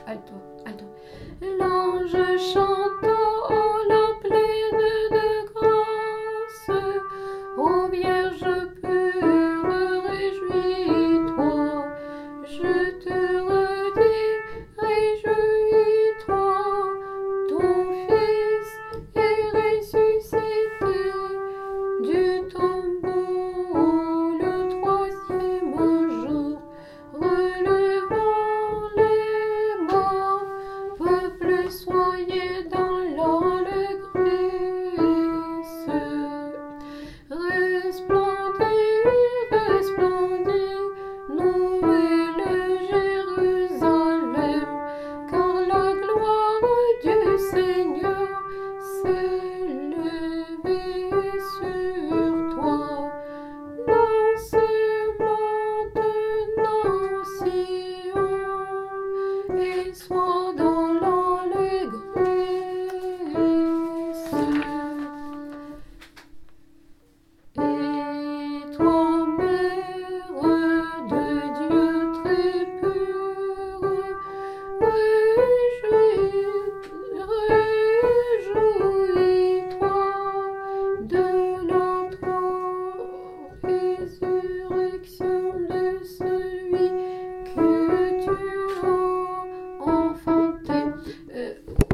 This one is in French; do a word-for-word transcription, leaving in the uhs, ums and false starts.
alto, alto. L'ange chantant la pleine de grâce, ô Vierge pure, réjouis-toi, je te redis, réjouis-toi, ton Fils est ressuscité du tombeau le troisième jour, relevant les morts. Peuple, soyez dans l'allégresse. Resplendit, resplendit, nouvelle Jérusalem, car la gloire du Seigneur s'est levée sur toi. Danse maintenant, Sion, et sois dans l'allégresse. Et toi, Mère de Dieu très pure,